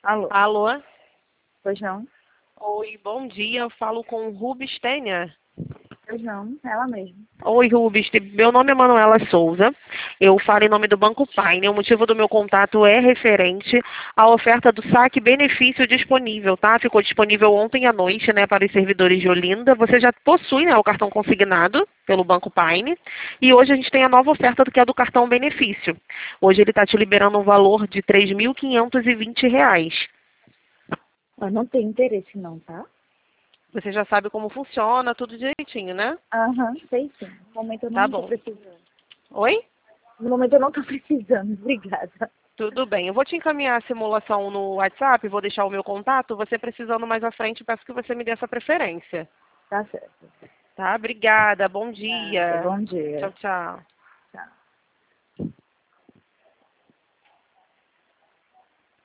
Alô? Alô? Pois não? Oi, bom dia. Eu falo com Rubens Tênia. Pois não, ela mesma. Oi, Rubens. Meu nome é Manuela Souza. Eu falo em nome do Banco Paine. O motivo do meu contato é referente à oferta do saque benefício disponível, tá? Ficou disponível ontem à noite, né, para os servidores de Olinda. Você já possui, né, o cartão consignado pelo Banco Paine. E hoje a gente tem a nova oferta que é do cartão benefício. Hoje ele está te liberando um valor de R$ 3.520. Eu não tenho interesse não, tá? Você já sabe como funciona, tudo direitinho, né? Aham, sei sim. No momento eu Tá não tô bom. precisando. Oi? No momento eu não tô precisando, obrigada. Tudo bem. Eu vou te encaminhar a simulação no WhatsApp, vou deixar o meu contato. Você precisando mais à frente, peço que você me dê essa preferência. Tá certo. Tá? Obrigada. Bom Nada, dia. bom dia. Tchau, tchau.